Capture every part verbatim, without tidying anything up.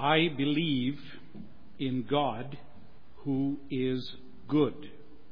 I believe in God who is good.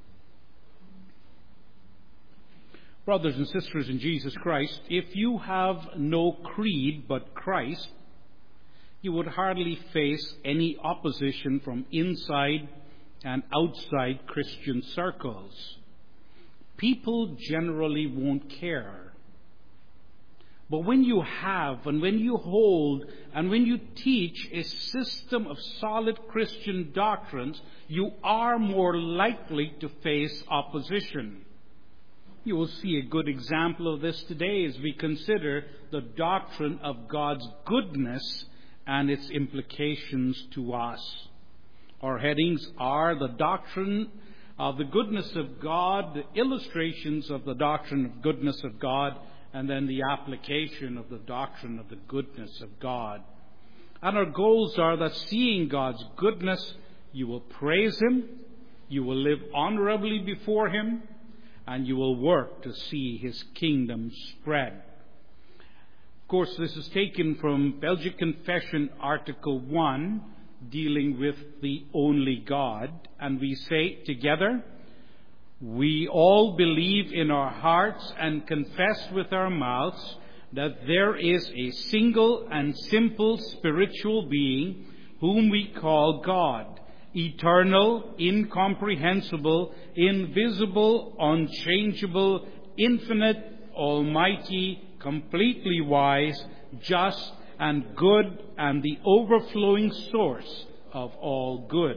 Brothers and sisters in Jesus Christ, if you have no creed but Christ, you would hardly face any opposition from inside and outside Christian circles. People generally won't care. But when you have, and when you hold, and when you teach a system of solid Christian doctrines, you are more likely to face opposition. You will see a good example of this today as we consider the doctrine of God's goodness and its implications to us. Our headings are the doctrine of the goodness of God, the illustrations of the doctrine of goodness of God, and then the application of the doctrine of the goodness of God. And our goals are that seeing God's goodness, you will praise Him, you will live honorably before Him, and you will work to see His kingdom spread. Of course, this is taken from Belgic Confession, Article one, dealing with the only God. And we say together, we all believe in our hearts and confess with our mouths that there is a single and simple spiritual being whom we call God, eternal, incomprehensible, invisible, unchangeable, infinite, almighty, completely wise, just and good, and the overflowing source of all good.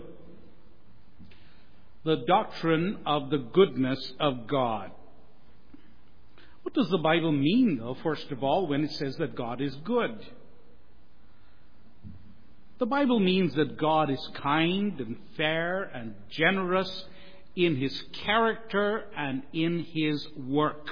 The doctrine of the goodness of God. What does the Bible mean, though, first of all, when it says that God is good? The Bible means that God is kind and fair and generous in His character and in His work.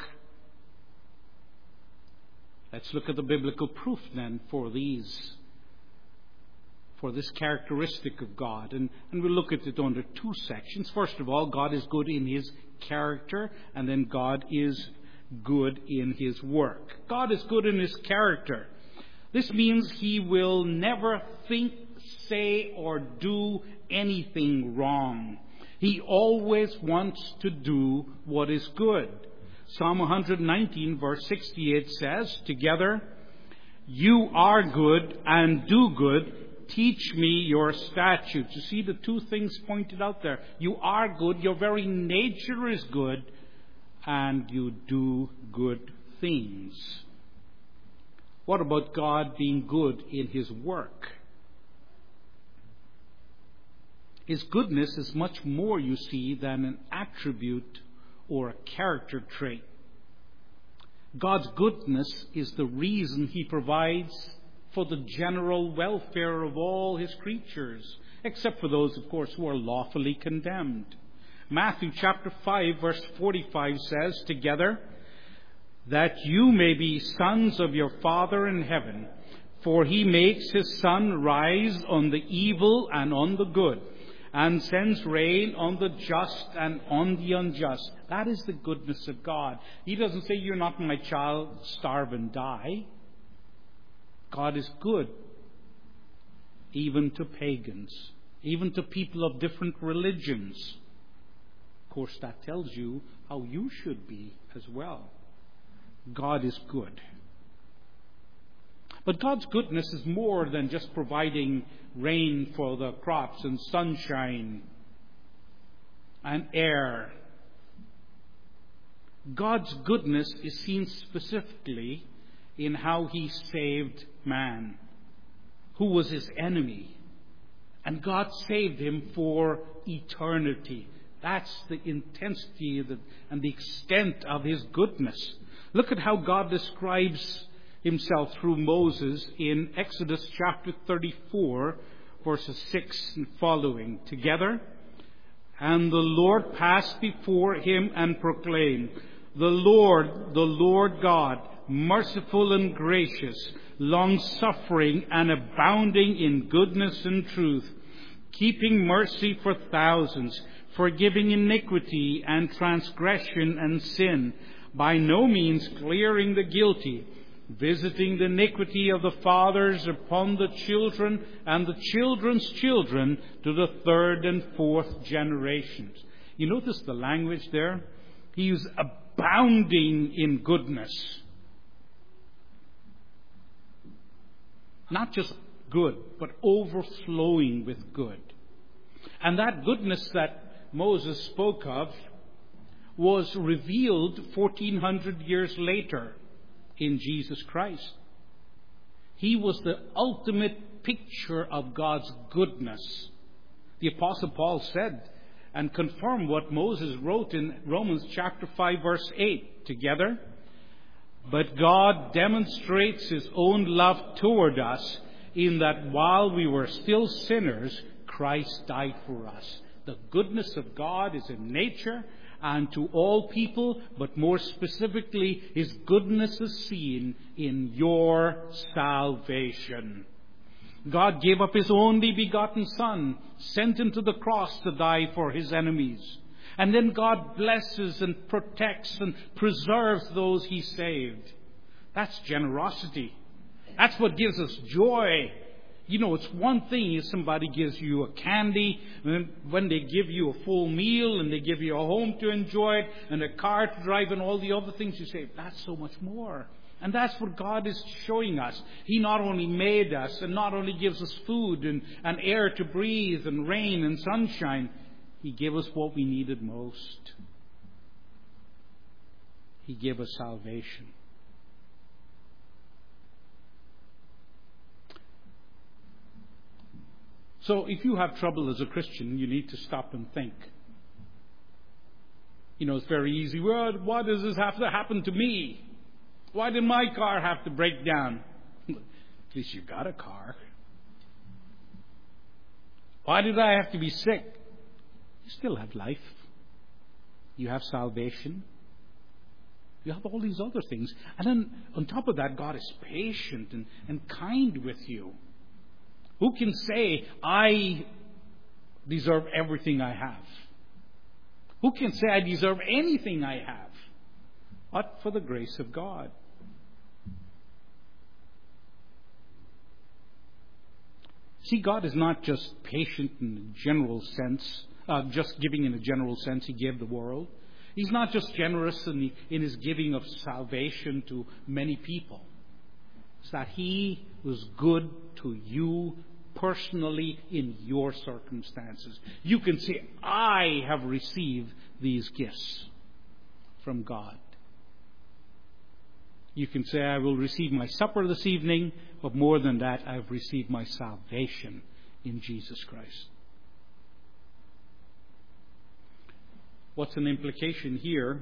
Let's look at the biblical proof then for these, for this characteristic of God. And, and we'll look at it under two sections. First of all, God is good in His character, and then God is good in His work. God is good in His character. This means He will never think, say, or do anything wrong. He always wants to do what is good. Psalm one nineteen, verse sixty-eight says, together, you are good and do good. Teach me your statutes. You see the two things pointed out there. You are good. Your very nature is good. And you do good things. What about God being good in His work? His goodness is much more, you see, than an attribute or a character trait. God's goodness is the reason He provides for the general welfare of all His creatures, except for those, of course, who are lawfully condemned. Matthew chapter five, verse forty-five says, together, that you may be sons of your Father in heaven, for He makes His sun rise on the evil and on the good, and sends rain on the just and on the unjust. That is the goodness of God. He doesn't say, you're not my child, starve and die. God is good, even to pagans, even to people of different religions. Of course, that tells you how you should be as well. God is good. But God's goodness is more than just providing rain for the crops and sunshine and air. God's goodness is seen specifically in how He saved man, who was His enemy. And God saved him for eternity. That's the intensity and the extent of His goodness. Look at how God describes Himself through Moses in Exodus chapter thirty-four, verses six and following. Together, and the Lord passed before him and proclaimed, the Lord, the Lord God, merciful and gracious, long-suffering and abounding in goodness and truth, keeping mercy for thousands, forgiving iniquity and transgression and sin, by no means clearing the guilty, visiting the iniquity of the fathers upon the children and the children's children to the third and fourth generations. You notice the language there? He is abounding in goodness. Not just good, but overflowing with good. And that goodness that Moses spoke of was revealed fourteen hundred years later in Jesus Christ. He was the ultimate picture of God's goodness. The Apostle Paul said and confirmed what Moses wrote in Romans chapter five verse eight together. But God demonstrates His own love toward us in that while we were still sinners, Christ died for us. The goodness of God is in nature and to all people, but more specifically, His goodness is seen in your salvation. God gave up His only begotten Son, sent Him to the cross to die for His enemies. And then God blesses and protects and preserves those He saved. That's generosity. That's what gives us joy. You know, it's one thing if somebody gives you a candy, when they give you a full meal and they give you a home to enjoy it and a car to drive and all the other things, you say, that's so much more. And that's what God is showing us. He not only made us and not only gives us food and, and air to breathe and rain and sunshine, He gave us what we needed most. He gave us salvation. So if you have trouble as a Christian, you need to stop and think. You know, it's very easy. Well, why does this have to happen to me? Why did my car have to break down? At least you got a car. Why did I have to be sick? You still have life. You have salvation. You have all these other things. And then on top of that, God is patient and, and kind with you. Who can say, I deserve everything I have? Who can say I deserve anything I have? But for the grace of God. See, God is not just patient in a general sense, uh, just giving in a general sense. He gave the world. He's not just generous in, the, in His giving of salvation to many people. It's that He was good to you personally in your circumstances. You can say, I have received these gifts from God. You can say, I will receive my supper this evening, but more than that, I have received my salvation in Jesus Christ. What's an implication here?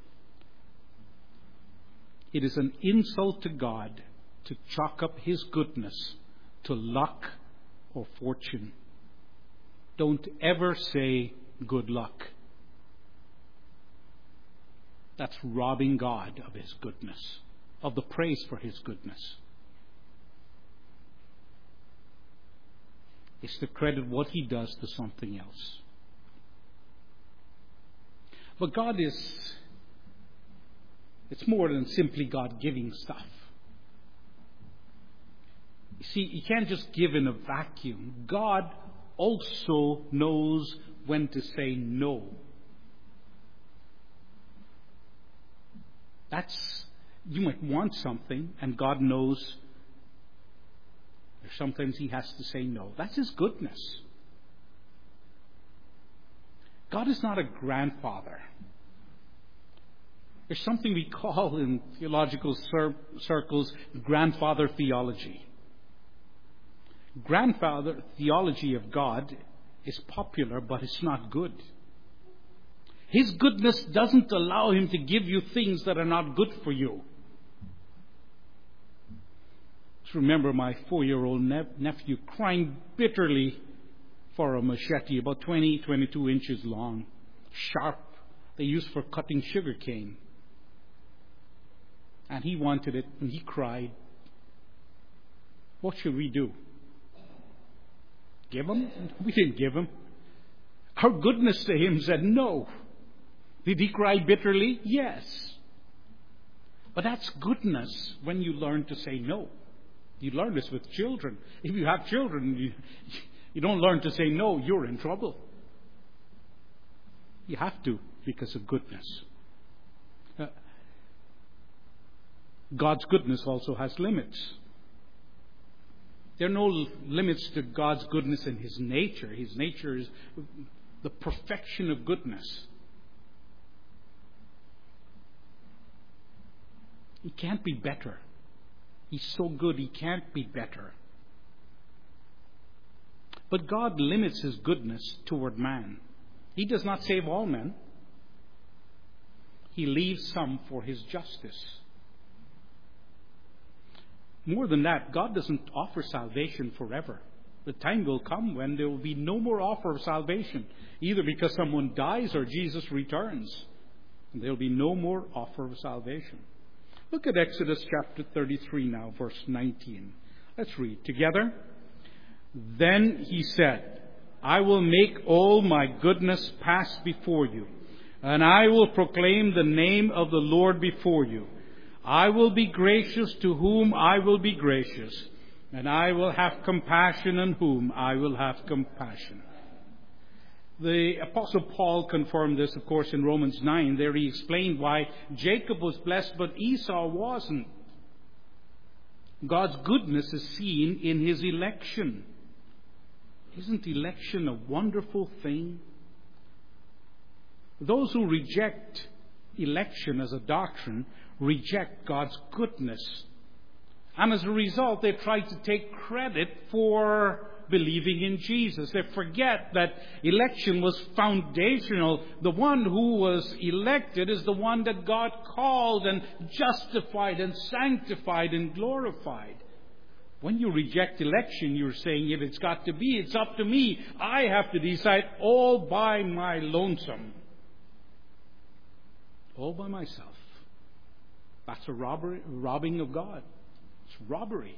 It is an insult to God to chalk up His goodness to luck or fortune. Don't ever say good luck. That's robbing God of His goodness, of the praise for His goodness. It's to credit what He does to something else. But God is, it's more than simply God giving stuff. You see, you can't just give in a vacuum. God also knows when to say no. That's, you might want something, and God knows sometimes He has to say no. That's His goodness. God is not a grandfather. There's something we call in theological cir- circles grandfather theology. Grandfather theology of God is popular, but it's not good. His goodness doesn't allow Him to give you things that are not good for you. Just remember my four-year-old ne- nephew crying bitterly for a machete about twenty, twenty-two inches long, sharp, they used for cutting sugar cane. And he wanted it, and he cried. What should we do? Give him? We didn't give him. Our goodness to him said no. Did he cry bitterly? Yes. But that's goodness when you learn to say no. You learn this with children. If you have children, you, you don't learn to say no, you're in trouble. You have to because of goodness. Uh, God's goodness also has limits. There are no limits to God's goodness in His nature. His nature is the perfection of goodness. He can't be better. He's so good, He can't be better. But God limits His goodness toward man. He does not save all men. He leaves some for His justice. More than that, God doesn't offer salvation forever. The time will come when there will be no more offer of salvation, either because someone dies or Jesus returns. And there will be no more offer of salvation. Look at Exodus chapter thirty-three now, verse nineteen. Let's read together. Then He said, I will make all my goodness pass before you, and I will proclaim the name of the Lord before you. I will be gracious to whom I will be gracious, and I will have compassion on whom I will have compassion. The Apostle Paul confirmed this, of course, in Romans nine. There he explained why Jacob was blessed, but Esau wasn't. God's goodness is seen in His election. Isn't election a wonderful thing? Those who reject election as a doctrine reject God's goodness. And as a result, they try to take credit for believing in Jesus. They forget that election was foundational. The one who was elected is the one that God called and justified and sanctified and glorified. When you reject election, you're saying, if it's got to be, it's up to me. I have to decide all by my lonesome. All by myself. That's a robbery, robbing of God. It's robbery.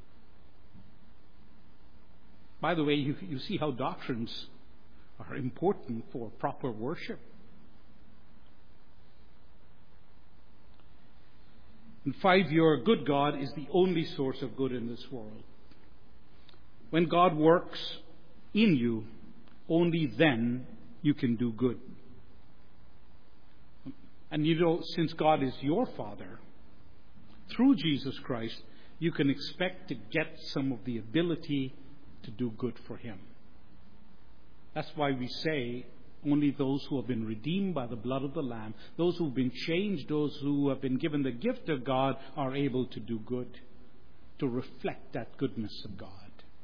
By the way, you, you see how doctrines are important for proper worship. And five, your good God is the only source of good in this world. When God works in you, only then you can do good. And you know, since God is your Father, through Jesus Christ, you can expect to get some of the ability to do good for Him. That's why we say only those who have been redeemed by the blood of the Lamb, those who have been changed, those who have been given the gift of God, are able to do good, to reflect that goodness of God.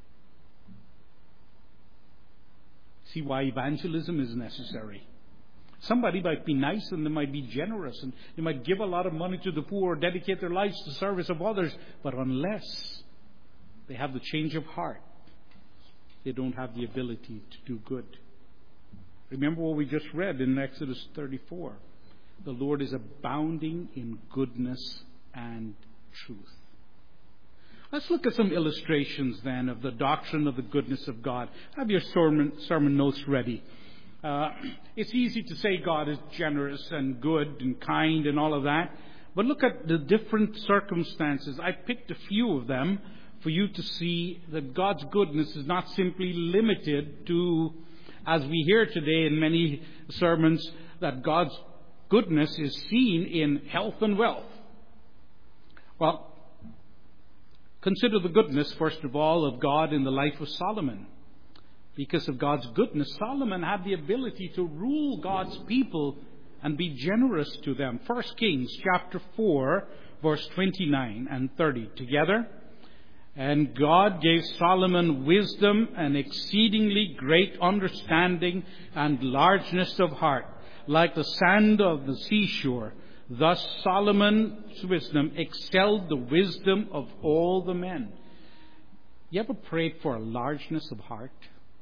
See why evangelism is necessary. Somebody might be nice and they might be generous and they might give a lot of money to the poor or dedicate their lives to the service of others, but unless they have the change of heart, they don't have the ability to do good. Remember what we just read in Exodus thirty-four. The Lord is abounding in goodness and truth. Let's look at some illustrations then of the doctrine of the goodness of God. Have your sermon, sermon notes ready. Uh, it's easy to say God is generous and good and kind and all of that. But look at the different circumstances. I picked a few of them for you to see that God's goodness is not simply limited to, as we hear today in many sermons, that God's goodness is seen in health and wealth. Well, consider the goodness, first of all, of God in the life of Solomon. Because of God's goodness, Solomon had the ability to rule God's people and be generous to them. First Kings chapter four, verse twenty-nine and thirty. Together. And God gave Solomon wisdom and exceedingly great understanding and largeness of heart, like the sand of the seashore. Thus Solomon's wisdom excelled the wisdom of all the men. You ever prayed for a largeness of heart?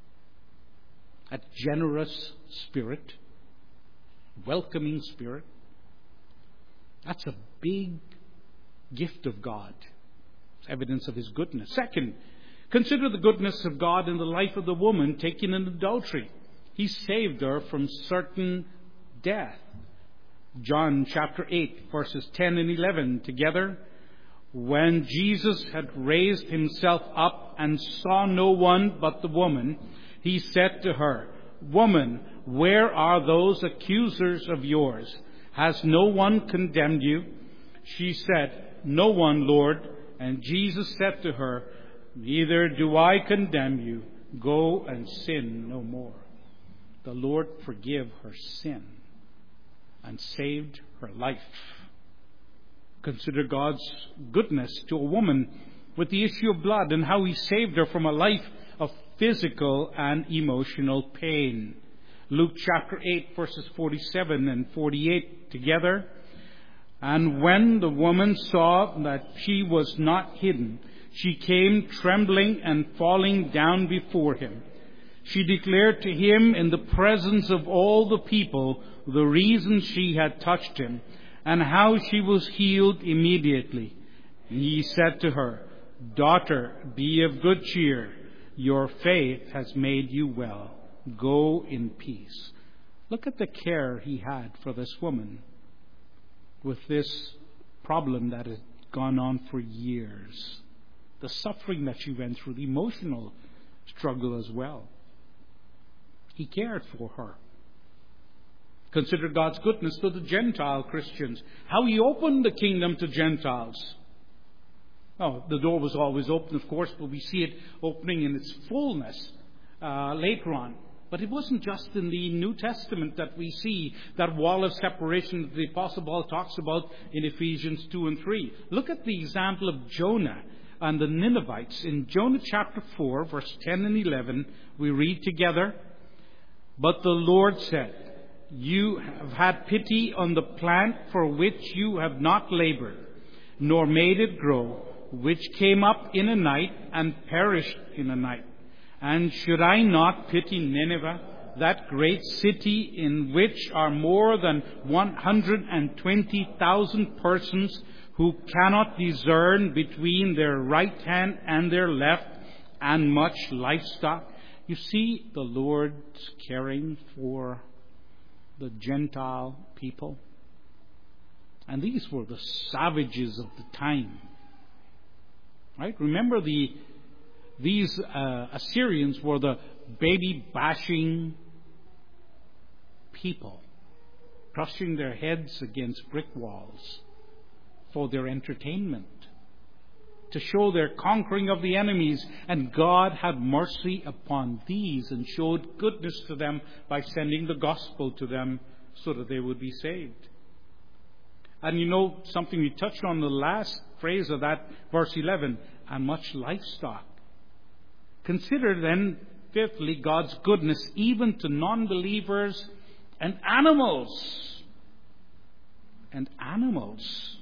A generous spirit? Welcoming spirit? That's a big gift of God. It's evidence of His goodness. Second, consider the goodness of God in the life of the woman taken in adultery. He saved her from certain death. John chapter eight, verses ten and eleven together. When Jesus had raised himself up and saw no one but the woman, he said to her, "Woman, where are those accusers of yours? Has no one condemned you?" She said, "No one, Lord." And Jesus said to her, "Neither do I condemn you. Go and sin no more." The Lord forgave her sin and saved her life. Consider God's goodness to a woman with the issue of blood and how he saved her from a life of physical and emotional pain. Luke chapter eight, verses forty-seven and forty-eight together. And when the woman saw that she was not hidden, she came trembling and falling down before him. She declared to him in the presence of all the people the reason she had touched him, and how she was healed immediately. He said to her, "Daughter, be of good cheer. Your faith has made you well. Go in peace." Look at the care he had for this woman with this problem that had gone on for years. The suffering that she went through, the emotional struggle as well. He cared for her. Consider God's goodness to the Gentile Christians. How he opened the kingdom to Gentiles. Oh, the door was always open, of course, but we see it opening in its fullness uh, later on. But it wasn't just in the New Testament that we see that wall of separation that the Apostle Paul talks about in Ephesians two and three. Look at the example of Jonah and the Ninevites. In Jonah chapter four, verse ten and eleven, we read together, "But the Lord said, 'You have had pity on the plant for which you have not labored, nor made it grow, which came up in a night and perished in a night. And should I not pity Nineveh, that great city in which are more than one hundred twenty thousand persons who cannot discern between their right hand and their left, and much livestock?'" You see the Lord's caring for the Gentile people. And these were the savages of the time. Right? Remember, the these uh, Assyrians were the baby-bashing people, crushing their heads against brick walls for their entertainment, to show their conquering of the enemies. And God had mercy upon these and showed goodness to them by sending the gospel to them so that they would be saved. And you know something we touched on the last phrase of that, verse eleven, "and much livestock." Consider then, fifthly, God's goodness even to non-believers and animals. And animals.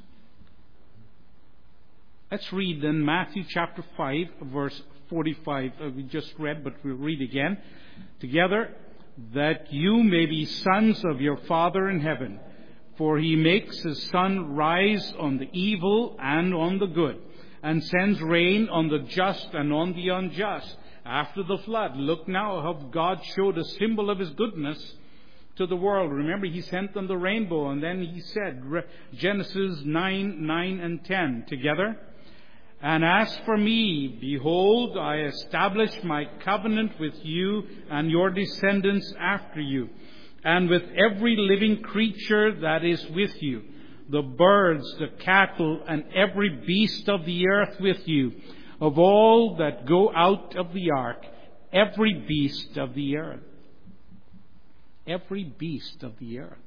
Let's read then Matthew chapter five, verse forty-five. Uh, we just read, but we'll read again together. "That you may be sons of your Father in heaven, for he makes his sun rise on the evil and on the good, and sends rain on the just and on the unjust. After the flood, look now how God showed a symbol of his goodness to the world." Remember, he sent them the rainbow, and then he said, Genesis nine, nine and ten together, "And as for me, behold, I establish my covenant with you and your descendants after you, and with every living creature that is with you, the birds, the cattle, and every beast of the earth with you, of all that go out of the ark, every beast of the earth." Every beast of the earth.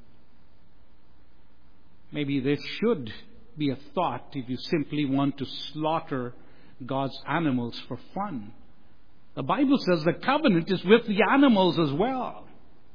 Maybe this should be a thought if you simply want to slaughter God's animals for fun. The Bible says the covenant is with the animals as well.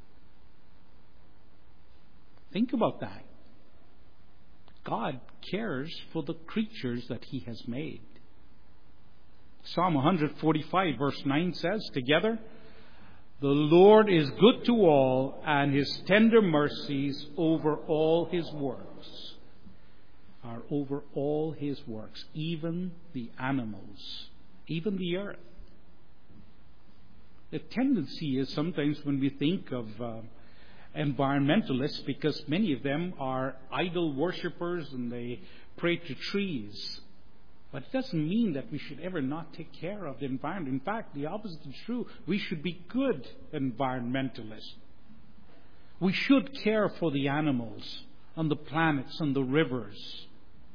Think about that. God cares for the creatures that he has made. Psalm one forty-five verse nine says together, "The Lord is good to all, and his tender mercies over all his works." Are over all his works, even the animals, even the earth. The tendency is sometimes when we think of uh, environmentalists because many of them are idol worshippers and they pray to trees. But it doesn't mean that we should ever not take care of the environment. In fact, the opposite is true. We should be good environmentalists. We should care for the animals on the planets and the rivers.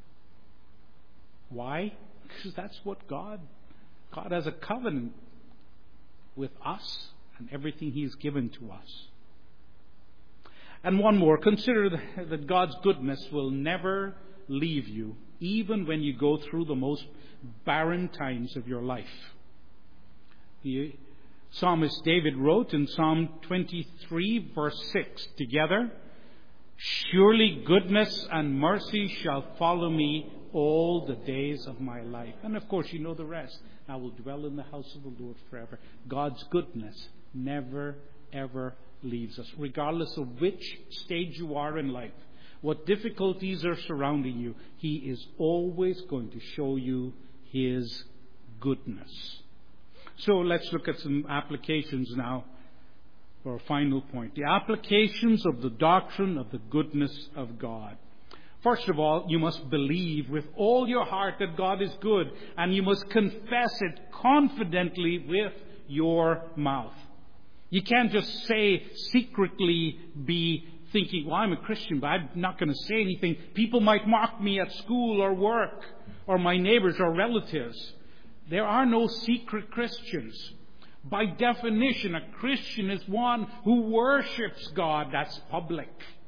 Why? Because that's what God, God has a covenant with us and everything He's given to us. And one more, consider that God's goodness will never leave you, even when you go through the most barren times of your life. The psalmist David wrote in Psalm twenty-three, verse six, together, "Surely goodness and mercy shall follow me all the days of my life." And of course, you know the rest. "I will dwell in the house of the Lord forever." God's goodness never, ever leaves us, regardless of which stage you are in life, what difficulties are surrounding you. He is always going to show you His goodness. So let's look at some applications now for a final point. The applications of the doctrine of the goodness of God. First of all, you must believe with all your heart that God is good, and you must confess it confidently with your mouth. You can't just say, secretly be thinking, "Well, I'm a Christian, but I'm not going to say anything. People might mock me at school or work, or my neighbors or relatives." There are no secret Christians. By definition, a Christian is one who worships God. That's public.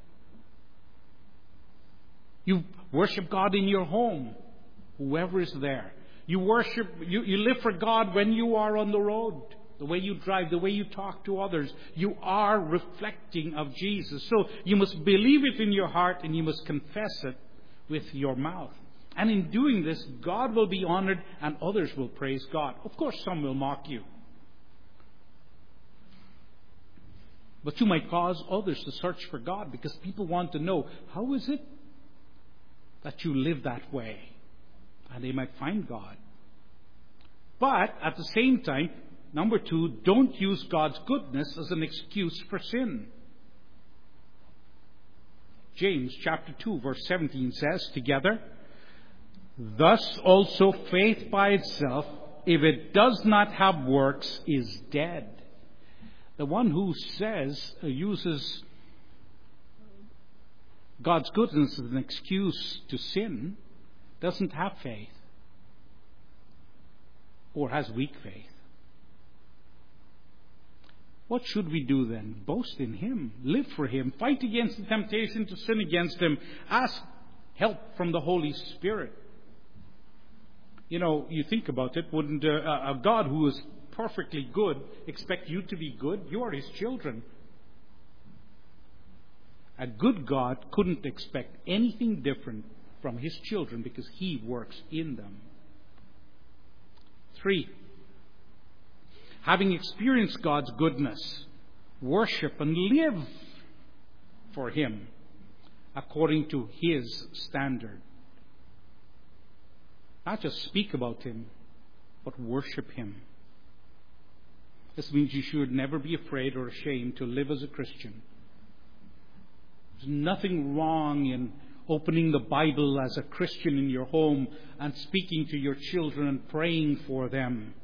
You worship God in your home, whoever is there. You worship, you, you live for God when you are on the road. The way you drive, the way you talk to others, you are reflecting of Jesus. So you must believe it in your heart and you must confess it with your mouth. And in doing this, God will be honored and others will praise God. Of course, some will mock you. But you might cause others to search for God because people want to know, how is it that you live that way? And they might find God. But at the same time, number two, don't use God's goodness as an excuse for sin. James chapter two, verse seventeen says together, "Thus also faith by itself, if it does not have works, is dead." The one who says, uh, uses God's goodness as an excuse to sin, doesn't have faith or has weak faith. What should we do then? Boast in Him. Live for Him. Fight against the temptation to sin against Him. Ask help from the Holy Spirit. You know, you think about it, wouldn't a, a God who is perfectly good expect you to be good? You are His children. A good God couldn't expect anything different from His children because He works in them. Three, having experienced God's goodness, worship and live for Him according to His standard. Not just speak about Him, but worship Him. This means you should never be afraid or ashamed to live as a Christian. There's nothing wrong in opening the Bible as a Christian in your home and speaking to your children and praying for them.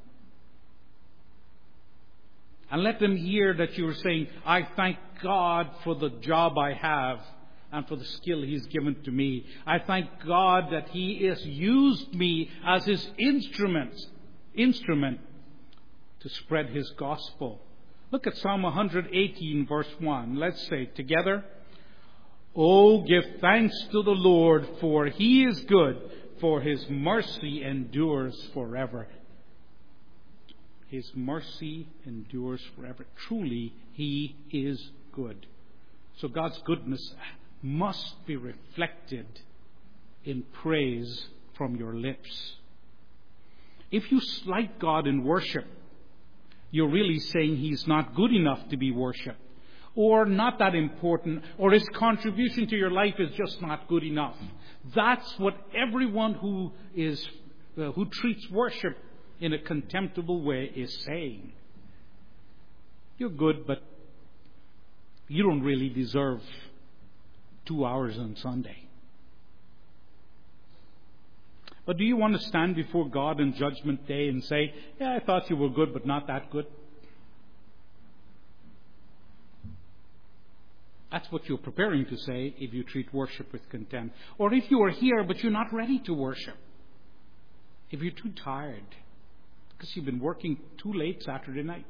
And let them hear that you are saying, "I thank God for the job I have and for the skill He's given to me. I thank God that He has used me as His instrument, instrument to spread His gospel." Look at Psalm one eighteen, verse one. Let's say together, "Oh, give thanks to the Lord, for He is good, for His mercy endures forever." His mercy endures forever. Truly, He is good. So God's goodness must be reflected in praise from your lips. If you slight God in worship, you're really saying He's not good enough to be worshipped, or not that important, or His contribution to your life is just not good enough. That's what everyone who is uh, who treats worship in a contemptible way is saying. You're good, but You don't really deserve two hours on Sunday. But do you want to stand before God on Judgment Day and say, yeah, I thought you were good, but not that good? That's what you're preparing to say if you treat worship with contempt. Or if you are here, but you're not ready to worship. If you're too tired because you've been working too late Saturday night.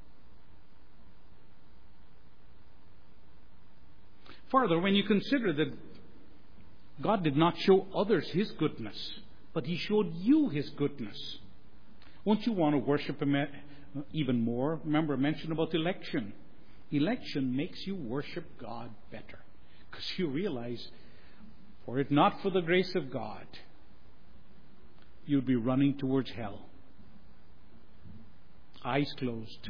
Further, when you consider that God did not show others His goodness, but He showed you His goodness, won't you want to worship Him even more? Remember, I mentioned about election. Election makes you worship God better, because you realize, were it not for the grace of God, you'd be running towards hell. Eyes closed.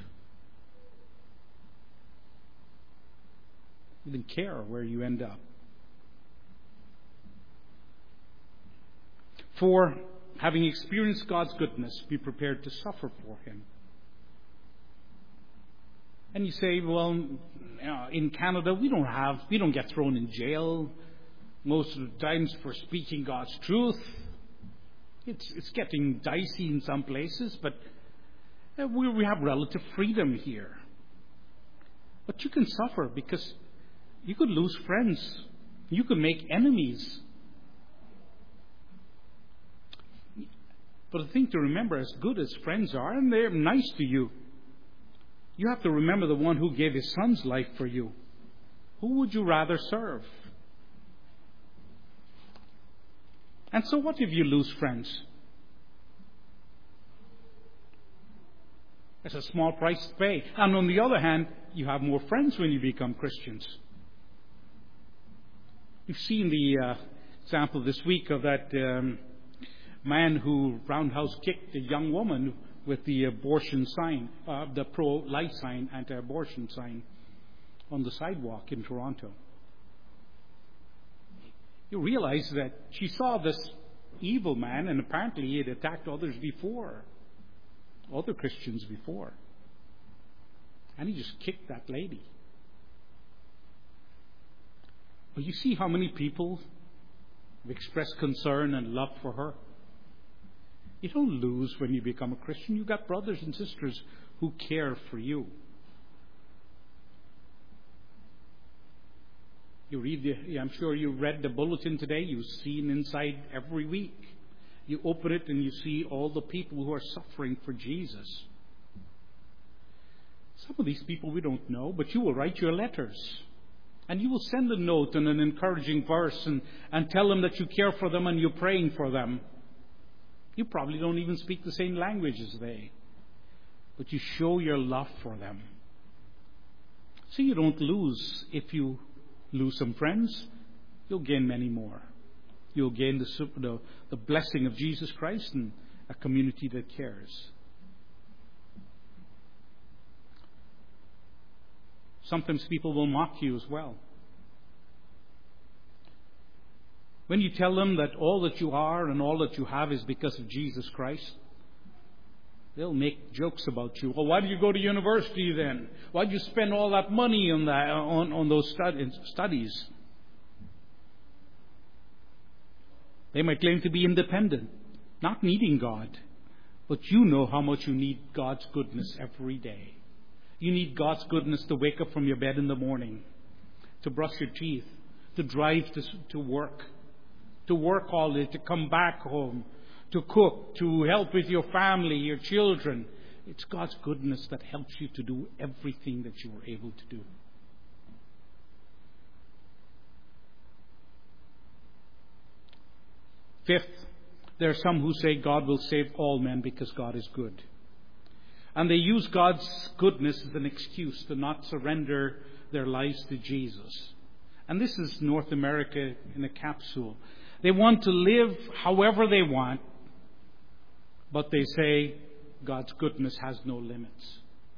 You didn't care where you end up. For having experienced God's goodness, be prepared to suffer for Him. And you say, well, you know, in Canada we don't have, we don't get thrown in jail most of the times for speaking God's truth. It's it's getting dicey in some places, but we we have relative freedom here. But you can suffer because you could lose friends. You could make enemies. But the thing to remember, as good as friends are, and they're nice to you, you have to remember the one who gave His Son's life for you. Who would you rather serve? And so what if you lose friends? It's a small price to pay. And on the other hand, you have more friends when you become Christians. You've seen the uh, example this week of that um, man who roundhouse kicked a young woman with the abortion sign, uh, the pro-life sign, anti-abortion sign on the sidewalk in Toronto. You realize that she saw this evil man, and apparently he had attacked others before, other Christians before. And he just kicked that lady. But you see how many people have expressed concern and love for her? You don't lose when you become a Christian. You've got brothers and sisters who care for you. You read the, I'm sure you read the bulletin today. You've seen inside every week. You open it and you see all the people who are suffering for Jesus. Some of these people we don't know, but you will write your letters. And you will send a note and an encouraging verse and, and tell them that you care for them and you're praying for them. You probably don't even speak the same language as they, but you show your love for them. So you don't lose. If you lose some friends, you'll gain many more. You'll gain the, the, the blessing of Jesus Christ and a community that cares. Sometimes people will mock you as well. When you tell them that all that you are and all that you have is because of Jesus Christ, they'll make jokes about you. Well, why do you go to university then? Why do you spend all that money on that, on, on those studies? They might claim to be independent, not needing God. But you know how much you need God's goodness every day. You need God's goodness to wake up from your bed in the morning, to brush your teeth, to drive to, to work, to work all day, to come back home, to cook, to help with your family, your children. It's God's goodness that helps you to do everything that you are able to do. Fifth, there are some who say God will save all men because God is good. And they use God's goodness as an excuse to not surrender their lives to Jesus. And this is North America in a capsule. They want to live however they want, but they say God's goodness has no limits.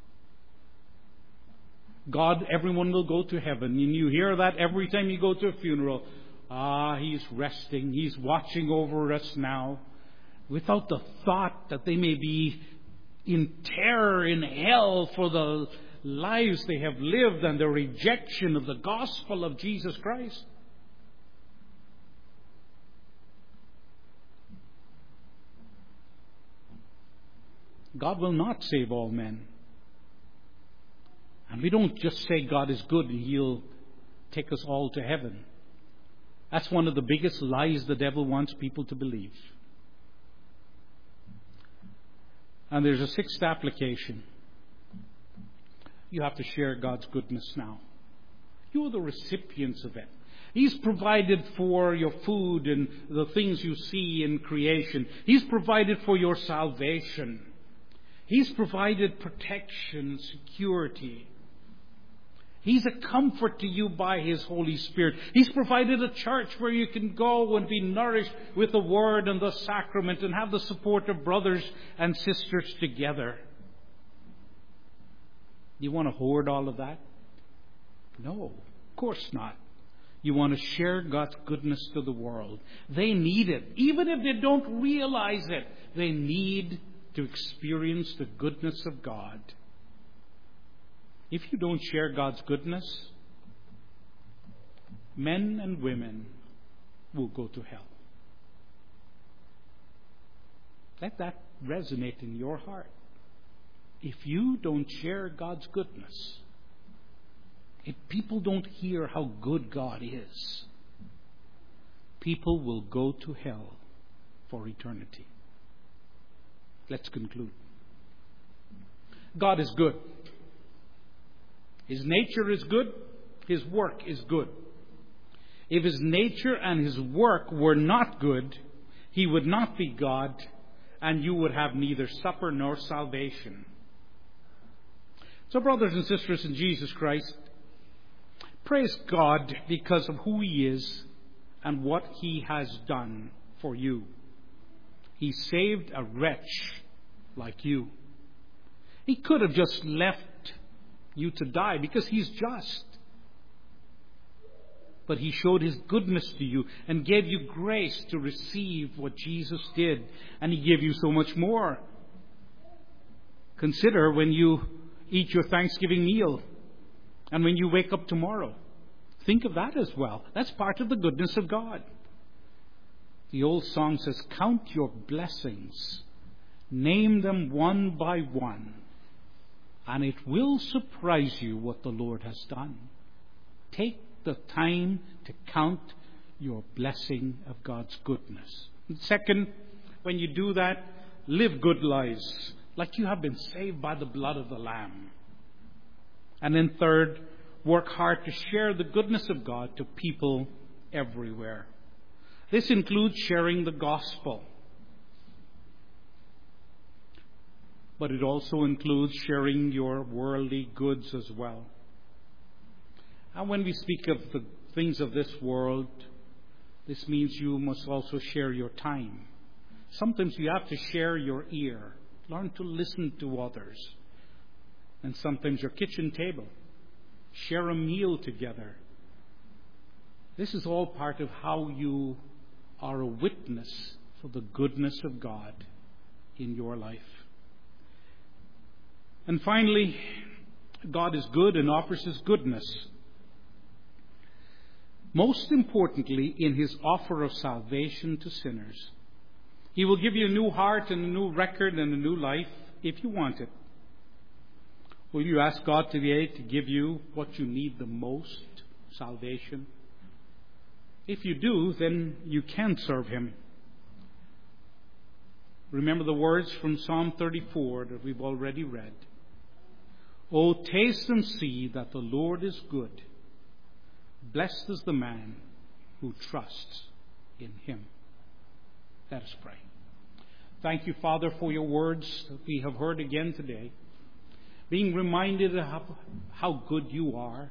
God, everyone will go to heaven. And you hear that every time you go to a funeral. Ah, He's resting. He's watching over us now. Without the thought that they may be in terror in hell for the lives they have lived and their rejection of the gospel of Jesus Christ. God will not save all men. And we don't just say God is good and He'll take us all to heaven. That's one of the biggest lies the devil wants people to believe. And there's a sixth application. You have to share God's goodness now. You are the recipients of it. He's provided for your food and the things you see in creation. He's provided for your salvation. He's provided protection, security. He's a comfort to you by His Holy Spirit. He's provided a church where you can go and be nourished with the Word and the sacrament and have the support of brothers and sisters together. You want to hoard all of that? No, of course not. You want to share God's goodness to the world. They need it. Even if they don't realize it, they need to experience the goodness of God. If you don't share God's goodness, men and women will go to hell. Let that resonate in your heart. If you don't share God's goodness, if people don't hear how good God is, people will go to hell for eternity. Let's conclude. God is good. His nature is good. His work is good. If His nature and His work were not good, He would not be God, and you would have neither supper nor salvation. So, brothers and sisters in Jesus Christ, praise God because of who He is and what He has done for you. He saved a wretch like you. He could have just left you to die because He's just. But He showed His goodness to you and gave you grace to receive what Jesus did. And He gave you so much more. Consider when you eat your Thanksgiving meal and when you wake up tomorrow. Think of that as well. That's part of the goodness of God. The old song says, count your blessings. Name them one by one. And it will surprise you what the Lord has done. Take the time to count your blessing of God's goodness. And second, when you do that, live good lives, like you have been saved by the blood of the Lamb. And then third, work hard to share the goodness of God to people everywhere. This includes sharing the gospel. But it also includes sharing your worldly goods as well. And when we speak of the things of this world, this means you must also share your time. Sometimes you have to share your ear. Learn to listen to others. And sometimes your kitchen table. Share a meal together. This is all part of how you are a witness for the goodness of God in your life. And finally, God is good and offers His goodness. Most importantly, in His offer of salvation to sinners. He will give you a new heart and a new record and a new life if you want it. Will you ask God today to give you what you need the most, salvation? If you do, then you can serve Him. Remember the words from Psalm thirty-four that we've already read. Oh, taste and see that the Lord is good. Blessed is the man who trusts in Him. Let us pray. Thank you, Father, for your words that we have heard again today. Being reminded of how good you are.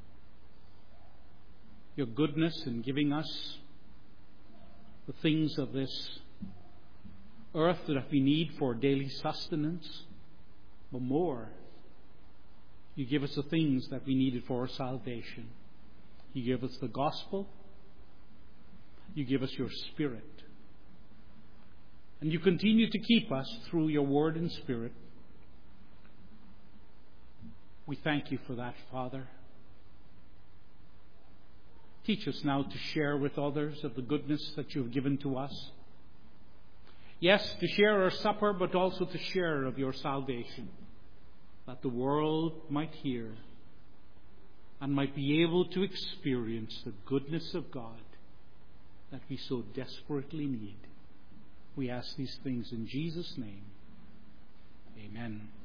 Your goodness in giving us the things of this earth that we need for daily sustenance. But more, you give us the things that we needed for our salvation. You give us the gospel. You give us your Spirit. And you continue to keep us through your word and Spirit. We thank you for that, Father. Teach us now to share with others of the goodness that you have given to us. Yes, to share our supper, but also to share of your salvation, that the world might hear and might be able to experience the goodness of God that we so desperately need. We ask these things in Jesus' name. Amen.